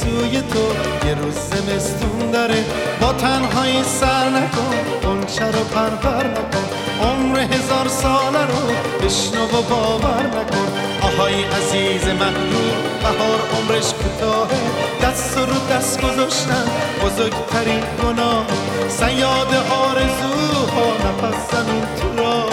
سوی تو یه روز زمستون داره، با تنهایی سر نکن، غنچه رو پرپر نکن، عمر 1000 ساله رو بشنو و باور نکن. آهای عزیز محبوب، بهار عمرش کوتاهه، دست رو دست گذاشتن بزرگترین گناه، صیاد آرزوها نفس زمین تو راه.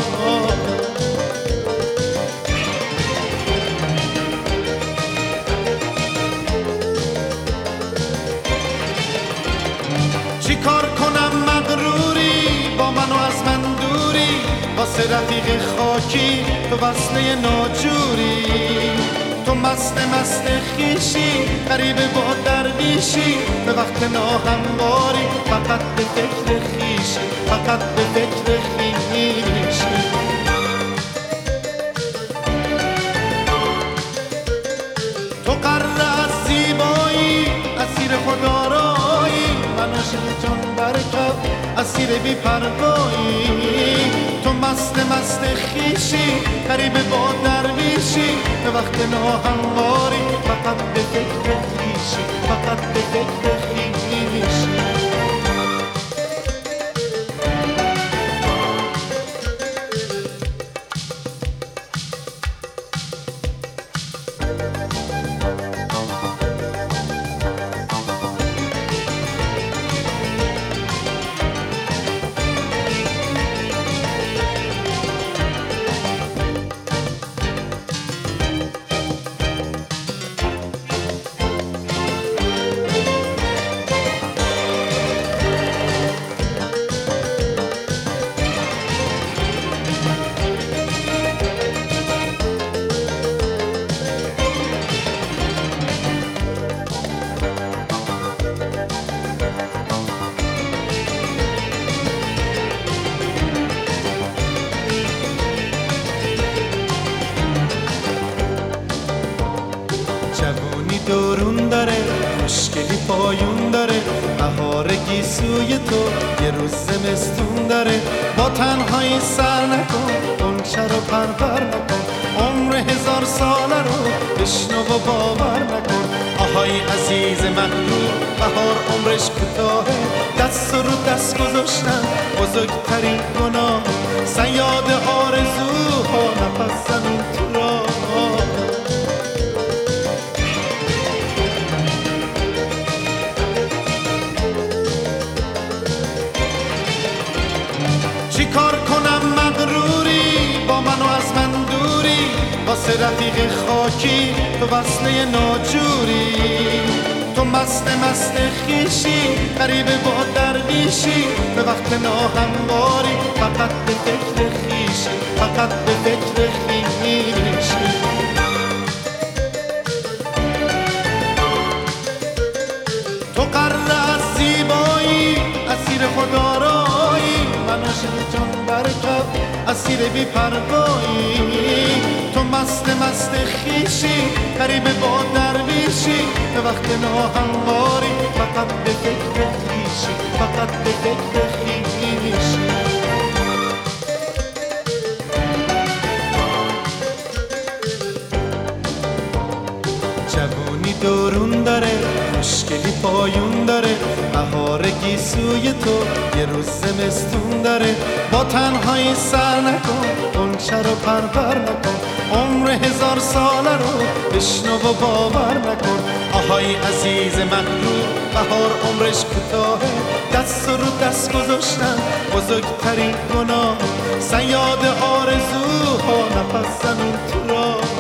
چی کار کنم مغروری با من و از من دوری، واسه رفیق خاکی تو وصله ناجوری، تو مست خیشی غریبه با درویشی، به وقت ناهمواری فقط به فکر خیشی، فقط به فکر خیشی. تو قره از زیبایی اسیر خودآرایی، من عاشق جان برکت اسیر بی پروایی، تو مست خیشی غریبه با درویشی، به وقت ناهمواری فقط به فکر خیشی، فقط به فکر خیشی. جوونی دورون داره، مشکلی پایون داره، بهار گیسوی تو یه روز زمستون داره، با تنهایی سر نکن، غنچه رو پرپر نکن، عمر 1000 ساله رو بشنو و باور نکن. آهای عزیز محبوب، بهار عمرش کوتاهه، دست رو دست گذاشتن بزرگترین گناه، صیاد آرزوها نفس زمین تو راه. چی کار کنم مغروری با من و از من دوری، واسه رفیق خاکی تو وصله ناجوری، تو مست خیشی غریبه با درویشی، به وقت ناهمواری فقط به فکر خیشی، فقط به فکر خیشی. تو قره از زیبایی اسیر خودآرایی، من عاشق جان برکت اسیر بی پروایی، تو مست خیشی غریبه با درویشی، به وقت ناهمواری فقط به فکر خیشی، فقط به فکر خیشی. جوونی دورون داره، مشکلی پایون داره، بهار گیسوی تو یه روز زمستون داره، با تنهایی سر نکن، غنچه رو پرپر نکن، عمر 1000 ساله رو بشنو و باور نکن. آهای عزیز محبوب، بهار عمرش کوتاهه، دست رو دست گذاشتن بزرگترین گناه، صیاد آرزوها نفس زمین تو راه.